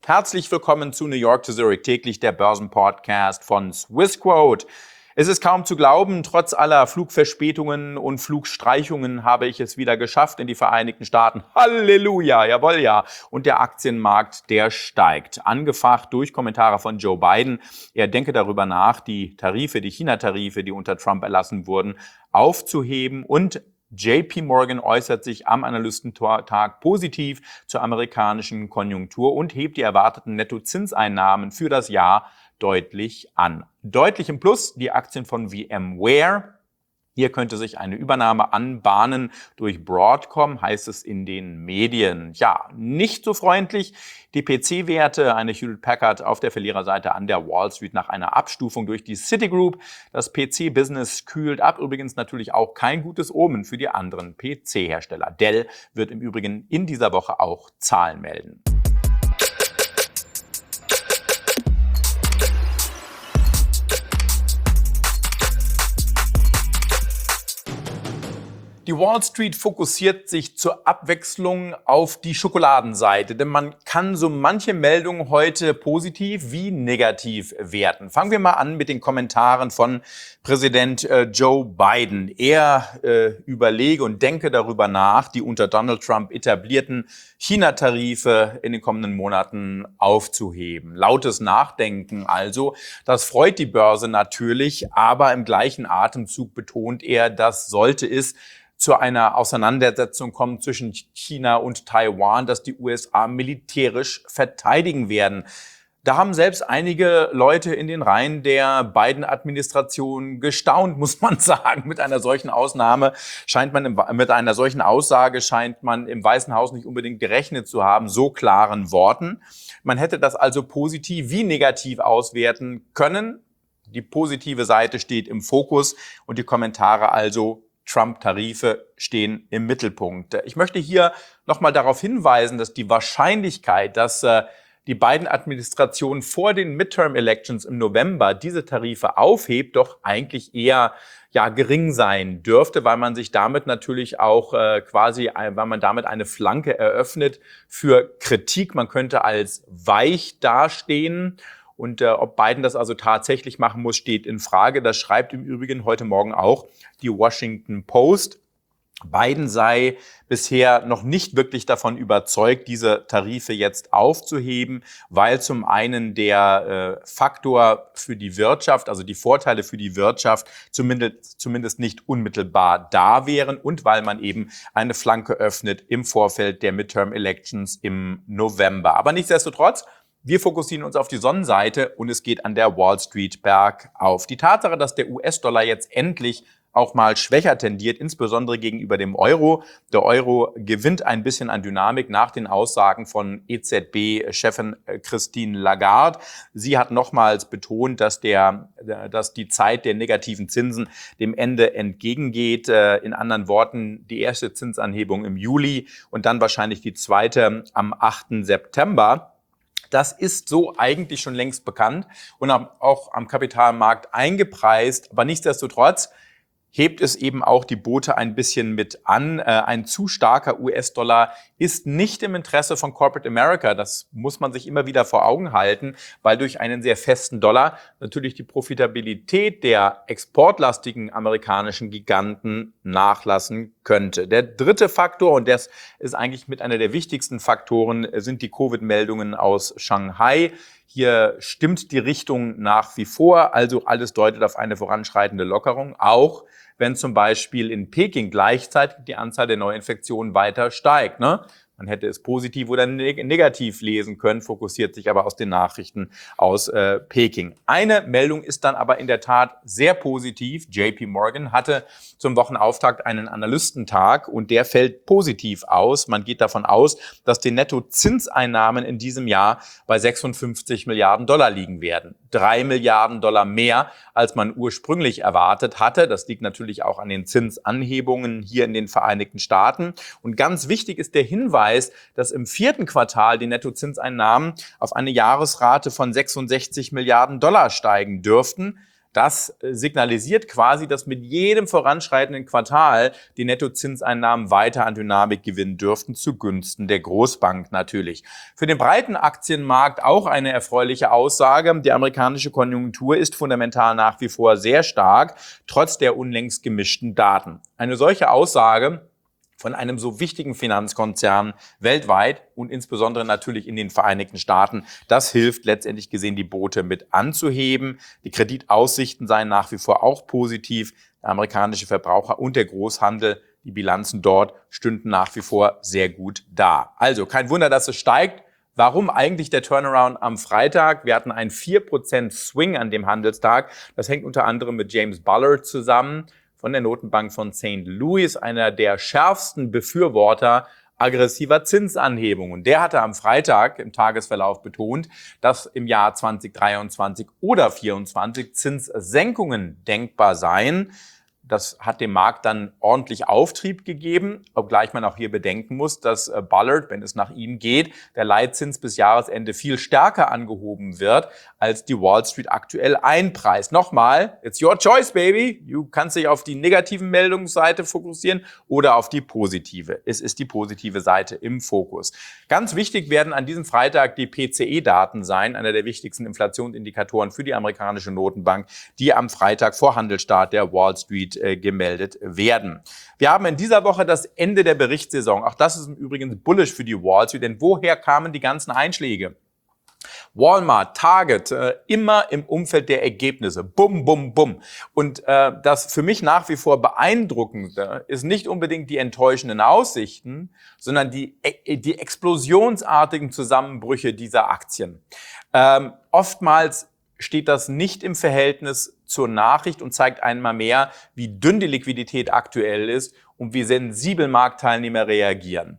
Herzlich willkommen zu New York to Zurich, täglich der Börsenpodcast von Swissquote. Es ist kaum zu glauben, trotz aller Flugverspätungen und Flugstreichungen habe ich es wieder geschafft in die Vereinigten Staaten. Halleluja, jawohl ja. Und der Aktienmarkt, der steigt. Angefacht durch Kommentare von Joe Biden. Er denke darüber nach, die Tarife, die China-Tarife, die unter Trump erlassen wurden, aufzuheben. Und JP Morgan äußert sich am Analystentag positiv zur amerikanischen Konjunktur und hebt die erwarteten Nettozinseinnahmen für das Jahr deutlich an. Deutlich im Plus die Aktien von VMware. Hier könnte sich eine Übernahme anbahnen durch Broadcom, heißt es in den Medien. Ja, nicht so freundlich. Die PC-Werte, eine Hewlett Packard auf der Verliererseite an der Wall Street nach einer Abstufung durch die Citigroup. Das PC-Business kühlt ab. Übrigens natürlich auch kein gutes Omen für die anderen PC-Hersteller. Dell wird im Übrigen in dieser Woche auch Zahlen melden. Die Wall Street fokussiert sich zur Abwechslung auf die Schokoladenseite, denn man kann so manche Meldung heute positiv wie negativ werten. Fangen wir mal an mit den Kommentaren von Präsident Joe Biden. Er überlege und denke darüber nach, die unter Donald Trump etablierten China-Tarife in den kommenden Monaten aufzuheben. Lautes Nachdenken also, das freut die Börse natürlich, aber im gleichen Atemzug betont er, das sollte es zu einer Auseinandersetzung kommen zwischen China und Taiwan, dass die USA militärisch verteidigen werden. Da haben selbst einige Leute in den Reihen der Biden-Administration gestaunt, muss man sagen. Mit einer solchen Aussage scheint man im Weißen Haus nicht unbedingt gerechnet zu haben, so klaren Worten. Man hätte das also positiv wie negativ auswerten können. Die positive Seite steht im Fokus und die Kommentare also Trump-Tarife stehen im Mittelpunkt. Ich möchte hier nochmal darauf hinweisen, dass die Wahrscheinlichkeit, dass die Biden-Administration vor den Midterm-Elections im November diese Tarife aufhebt, doch eigentlich eher gering sein dürfte, weil man sich damit natürlich auch weil man damit eine Flanke eröffnet für Kritik. Man könnte als weich dastehen. Und ob Biden das also tatsächlich machen muss, steht in Frage. Das schreibt im Übrigen heute Morgen auch die Washington Post. Biden sei bisher noch nicht wirklich davon überzeugt, diese Tarife jetzt aufzuheben, weil zum einen der Faktor für die Wirtschaft, also die Vorteile für die Wirtschaft zumindest nicht unmittelbar da wären und weil man eben eine Flanke öffnet im Vorfeld der Midterm Elections im November. Aber nichtsdestotrotz, wir fokussieren uns auf die Sonnenseite und es geht an der Wall Street bergauf. Die Tatsache, dass der US-Dollar jetzt endlich auch mal schwächer tendiert, insbesondere gegenüber dem Euro. Der Euro gewinnt ein bisschen an Dynamik nach den Aussagen von EZB-Chefin Christine Lagarde. Sie hat nochmals betont, dass die Zeit der negativen Zinsen dem Ende entgegengeht. In anderen Worten, die erste Zinsanhebung im Juli und dann wahrscheinlich die zweite am 8. September. Das ist so eigentlich schon längst bekannt und auch am Kapitalmarkt eingepreist. Aber nichtsdestotrotz hebt es eben auch die Boote ein bisschen mit an. Ein zu starker US-Dollar ist nicht im Interesse von Corporate America. Das muss man sich immer wieder vor Augen halten, weil durch einen sehr festen Dollar natürlich die Profitabilität der exportlastigen amerikanischen Giganten nachlassen könnte. Der dritte Faktor, und das ist eigentlich mit einer der wichtigsten Faktoren, sind die Covid-Meldungen aus Shanghai. Hier stimmt die Richtung nach wie vor, also alles deutet auf eine voranschreitende Lockerung, auch wenn zum Beispiel in Peking gleichzeitig die Anzahl der Neuinfektionen weiter steigt. Man hätte es positiv oder negativ lesen können, fokussiert sich aber aus den Nachrichten aus Peking. Eine Meldung ist dann aber in der Tat sehr positiv. JP Morgan hatte zum Wochenauftakt einen Analystentag und der fällt positiv aus. Man geht davon aus, dass die Nettozinseinnahmen in diesem Jahr bei 56 Milliarden Dollar liegen werden. 3 Milliarden Dollar mehr, als man ursprünglich erwartet hatte. Das liegt natürlich auch an den Zinsanhebungen hier in den Vereinigten Staaten. Und ganz wichtig ist der Hinweis, dass im vierten Quartal die Nettozinseinnahmen auf eine Jahresrate von 66 Milliarden Dollar steigen dürften. Das signalisiert quasi, dass mit jedem voranschreitenden Quartal die Nettozinseinnahmen weiter an Dynamik gewinnen dürften, zugunsten der Großbank natürlich. Für den breiten Aktienmarkt auch eine erfreuliche Aussage. Die amerikanische Konjunktur ist fundamental nach wie vor sehr stark, trotz der unlängst gemischten Daten. Eine solche Aussage von einem so wichtigen Finanzkonzern weltweit und insbesondere natürlich in den Vereinigten Staaten, das hilft letztendlich gesehen, die Boote mit anzuheben. Die Kreditaussichten seien nach wie vor auch positiv. Der amerikanische Verbraucher und der Großhandel, die Bilanzen dort stünden nach wie vor sehr gut da. Also kein Wunder, dass es steigt. Warum eigentlich der Turnaround am Freitag? Wir hatten einen 4% Swing an dem Handelstag. Das hängt unter anderem mit James Bullard zusammen von der Notenbank von St. Louis, einer der schärfsten Befürworter aggressiver Zinsanhebungen. Der hatte am Freitag im Tagesverlauf betont, dass im Jahr 2023 oder 2024 Zinssenkungen denkbar seien. Das hat dem Markt dann ordentlich Auftrieb gegeben, obgleich man auch hier bedenken muss, dass Bullard, wenn es nach ihm geht, der Leitzins bis Jahresende viel stärker angehoben wird, als die Wall Street aktuell einpreist. Nochmal, it's your choice, baby. Du kannst dich auf die negativen Meldungsseite fokussieren oder auf die positive. Es ist die positive Seite im Fokus. Ganz wichtig werden an diesem Freitag die PCE-Daten sein, einer der wichtigsten Inflationsindikatoren für die amerikanische Notenbank, die am Freitag vor Handelsstart der Wall Street gemeldet werden. Wir haben in dieser Woche das Ende der Berichtssaison. Auch das ist übrigens bullish für die Wall Street, denn woher kamen die ganzen Einschläge? Walmart, Target, immer im Umfeld der Ergebnisse. Bum, bum, bum. Und das für mich nach wie vor Beeindruckende ist nicht unbedingt die enttäuschenden Aussichten, sondern die explosionsartigen Zusammenbrüche dieser Aktien. Oftmals steht das nicht im Verhältnis zur Nachricht und zeigt einmal mehr, wie dünn die Liquidität aktuell ist und wie sensibel Marktteilnehmer reagieren.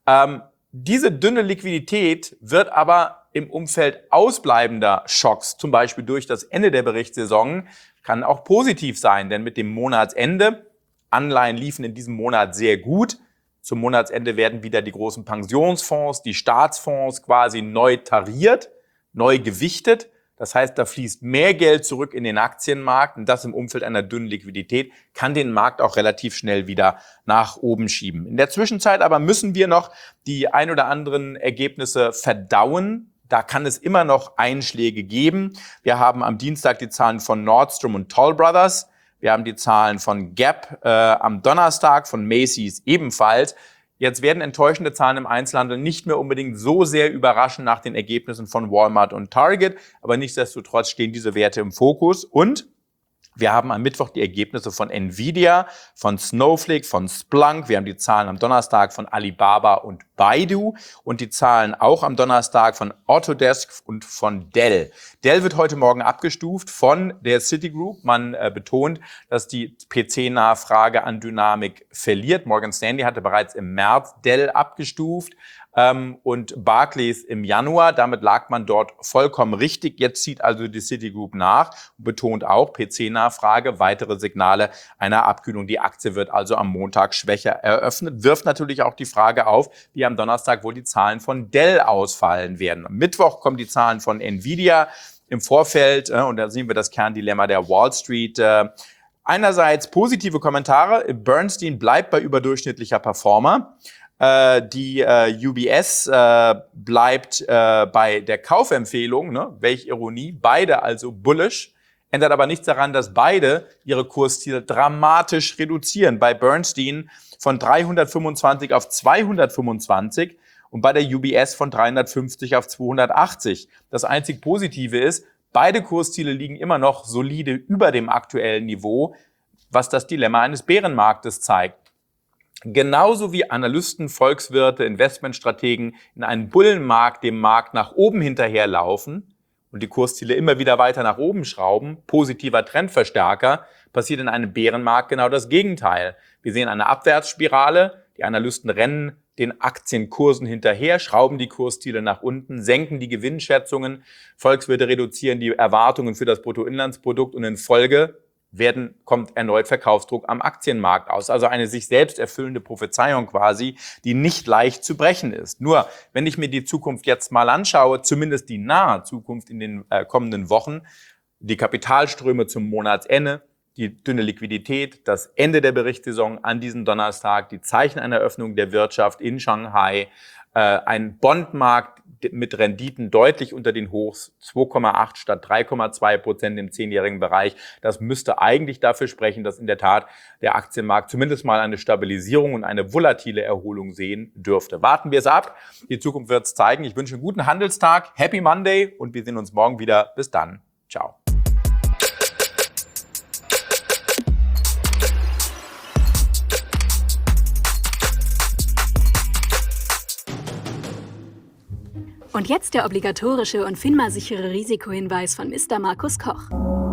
Diese dünne Liquidität wird aber im Umfeld ausbleibender Schocks, zum Beispiel durch das Ende der Berichtssaison, kann auch positiv sein, denn mit dem Monatsende, Anleihen liefen in diesem Monat sehr gut. Zum Monatsende werden wieder die großen Pensionsfonds, die Staatsfonds quasi neu tariert, neu gewichtet. Das heißt, da fließt mehr Geld zurück in den Aktienmarkt und das im Umfeld einer dünnen Liquidität kann den Markt auch relativ schnell wieder nach oben schieben. In der Zwischenzeit aber müssen wir noch die ein oder anderen Ergebnisse verdauen. Da kann es immer noch Einschläge geben. Wir haben am Dienstag die Zahlen von Nordstrom und Toll Brothers. Wir haben die Zahlen von Gap am Donnerstag, von Macy's ebenfalls. Jetzt werden enttäuschende Zahlen im Einzelhandel nicht mehr unbedingt so sehr überraschen nach den Ergebnissen von Walmart und Target, aber nichtsdestotrotz stehen diese Werte im Fokus und wir haben am Mittwoch die Ergebnisse von Nvidia, von Snowflake, von Splunk. Wir haben die Zahlen am Donnerstag von Alibaba und Baidu und die Zahlen auch am Donnerstag von Autodesk und von Dell. Dell wird heute Morgen abgestuft von der Citigroup. Man betont, dass die PC-Nachfrage an Dynamik verliert. Morgan Stanley hatte bereits im März Dell abgestuft. Und Barclays im Januar. Damit lag man dort vollkommen richtig. Jetzt zieht also die Citigroup nach und betont auch PC-Nachfrage, weitere Signale einer Abkühlung. Die Aktie wird also am Montag schwächer eröffnet. Wirft natürlich auch die Frage auf, wie am Donnerstag wohl die Zahlen von Dell ausfallen werden. Am Mittwoch kommen die Zahlen von Nvidia im Vorfeld. Und da sehen wir das Kerndilemma der Wall Street. Einerseits positive Kommentare. Bernstein bleibt bei überdurchschnittlicher Performer. Die UBS bleibt bei der Kaufempfehlung, ne? Welch Ironie, beide also bullish, ändert aber nichts daran, dass beide ihre Kursziele dramatisch reduzieren. Bei Bernstein von 325 auf 225 und bei der UBS von 350 auf 280. Das einzig Positive ist, beide Kursziele liegen immer noch solide über dem aktuellen Niveau, was das Dilemma eines Bärenmarktes zeigt. Genauso wie Analysten, Volkswirte, Investmentstrategen in einen Bullenmarkt dem Markt nach oben hinterherlaufen und die Kursziele immer wieder weiter nach oben schrauben, positiver Trendverstärker, passiert in einem Bärenmarkt genau das Gegenteil. Wir sehen eine Abwärtsspirale, die Analysten rennen den Aktienkursen hinterher, schrauben die Kursziele nach unten, senken die Gewinnschätzungen, Volkswirte reduzieren die Erwartungen für das Bruttoinlandsprodukt und in Folge kommt erneut Verkaufsdruck am Aktienmarkt aus. Also eine sich selbst erfüllende Prophezeiung quasi, die nicht leicht zu brechen ist. Nur, wenn ich mir die Zukunft jetzt mal anschaue, zumindest die nahe Zukunft in den kommenden Wochen, die Kapitalströme zum Monatsende, die dünne Liquidität, das Ende der Berichtssaison an diesem Donnerstag, die Zeichen einer Öffnung der Wirtschaft in Shanghai, ein Bondmarkt mit Renditen deutlich unter den Hochs, 2,8 statt 3,2% im 10-jährigen Bereich. Das müsste eigentlich dafür sprechen, dass in der Tat der Aktienmarkt zumindest mal eine Stabilisierung und eine volatile Erholung sehen dürfte. Warten wir es ab. Die Zukunft wird es zeigen. Ich wünsche einen guten Handelstag. Happy Monday und wir sehen uns morgen wieder. Bis dann. Ciao. Und jetzt der obligatorische und FINMA-sichere Risikohinweis von Mr. Markus Koch.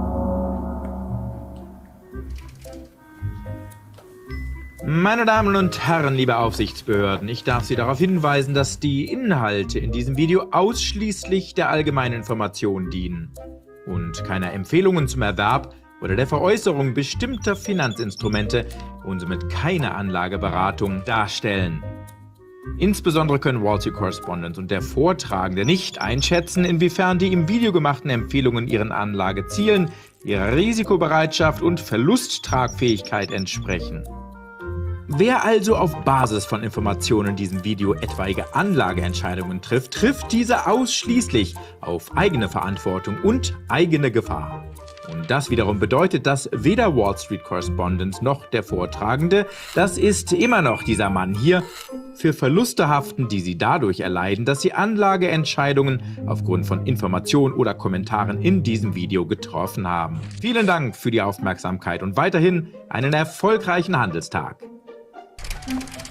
Meine Damen und Herren, liebe Aufsichtsbehörden, ich darf Sie darauf hinweisen, dass die Inhalte in diesem Video ausschließlich der allgemeinen Information dienen und keiner Empfehlungen zum Erwerb oder der Veräußerung bestimmter Finanzinstrumente und somit keine Anlageberatung darstellen. Insbesondere können Wall Street Correspondent und der Vortragende nicht einschätzen, inwiefern die im Video gemachten Empfehlungen ihren Anlagezielen, ihrer Risikobereitschaft und Verlusttragfähigkeit entsprechen. Wer also auf Basis von Informationen in diesem Video etwaige Anlageentscheidungen trifft, trifft diese ausschließlich auf eigene Verantwortung und eigene Gefahr. Und das wiederum bedeutet, dass weder Wall Street Correspondent noch der Vortragende, das ist immer noch dieser Mann hier, für Verluste haften, die sie dadurch erleiden, dass sie Anlageentscheidungen aufgrund von Informationen oder Kommentaren in diesem Video getroffen haben. Vielen Dank für die Aufmerksamkeit und weiterhin einen erfolgreichen Handelstag.